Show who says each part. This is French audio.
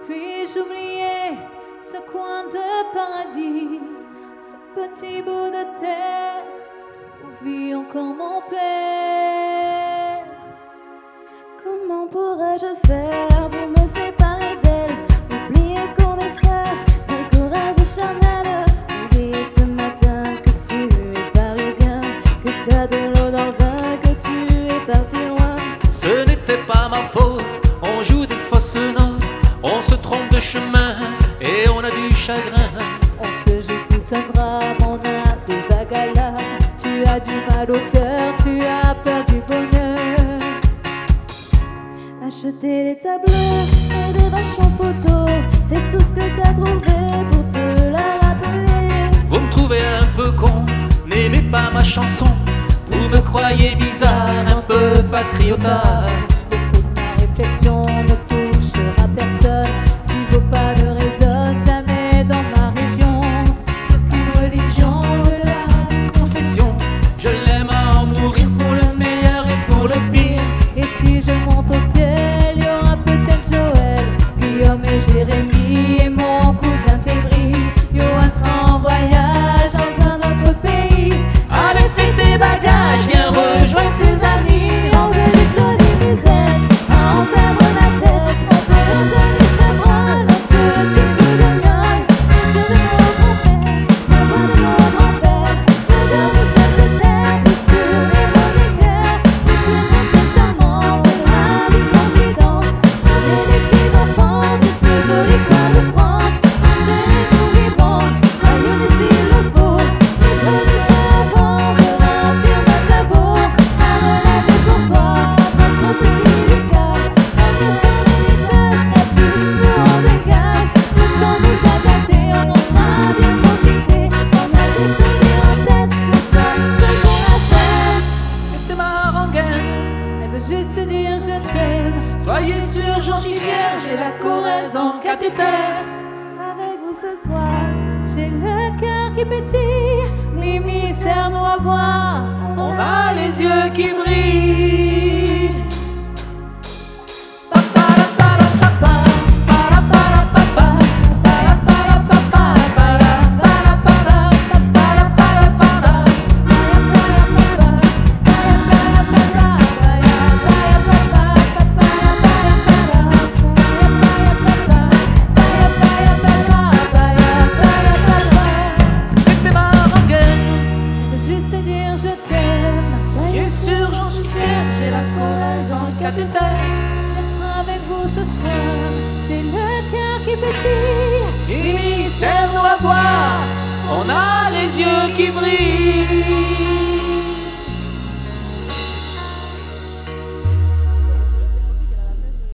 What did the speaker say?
Speaker 1: puis-je oublier ce coin de paradis, ce petit bout de terre où vit encore mon père?
Speaker 2: Comment pourrais-je faire pour me séparer d'elle? Oublier qu'on est frères, et qu'on reste charnel. Oublier ce matin que tu es parisien, que t'as de l'eau dans le vin, que tu es parti loin.
Speaker 3: Ce n'était pas ma faute, on joue des fausses notes, on se trompe de chemin et on a du chagrin.
Speaker 1: On se joue tout un drame, on a des vagues à l'âme. Tu as du mal au cœur, tu as peur du bonheur.
Speaker 2: Acheter des tableaux et des vaches en photo, c'est tout ce que t'as trouvé pour te la rappeler.
Speaker 3: Vous me trouvez un peu con, n'aimez pas ma chanson, vous me croyez bizarre, un peu patriotard.
Speaker 1: Le fruit de ma réflexion ne touchera personne si vos pas ne résonnent jamais dans ma région. Aucune religion de la
Speaker 3: Confession, je l'aime à en mourir pour le meilleur et pour le pire.
Speaker 1: Et si je monte au ciel, il y aura peut-être Joël, Guillaume et Jérémie et mon cousin Février. Johan sera en voyage dans un autre pays.
Speaker 3: Allez, fais tes bagages, viens rejoindre tes amis.
Speaker 2: On veut du Claudie Musette, à en perdre la tête. On veut de Chabrol, un petit peu de miel. C'est de mon grand-père, le bon de mon grand-père. L'odeur de cette terre, plus sur les monétaires. C'est que mon testament, de la vie confidence. On est des petits enfants de ce joli coin de France. Enterrez-nous vivants, ailleurs s'il le faut. Les préjugés avant de remplir notre jabot. À relater pour toi, notre petit Lucas. La question d'héritage, la puce nous en dégage. Le temps nous a gâtés, on en a bien profité. On a des souvenirs en tête, ce soir, ce qu'on a fait.
Speaker 3: C'était ma rengaine,
Speaker 1: Elle veut juste dire je t'aime.
Speaker 3: soyez sûrs, j'en suis fier, j'ai la Corrèze en cathéter.
Speaker 2: Avec vous ce soir,
Speaker 1: J'ai le cœur qui pétille, Mimi sert-nous à boire.
Speaker 3: On a les yeux qui brillent. C'était ma rengaine,
Speaker 1: Juste dire je t'aime.
Speaker 3: soyez sûrs, j'en suis fier, j'ai la Corrèze en cathéter.
Speaker 1: D'être avec vous ce soir, j'ai le cœur qui pétille.
Speaker 3: Mimi, serre-nous à boire, on a les yeux qui brillent.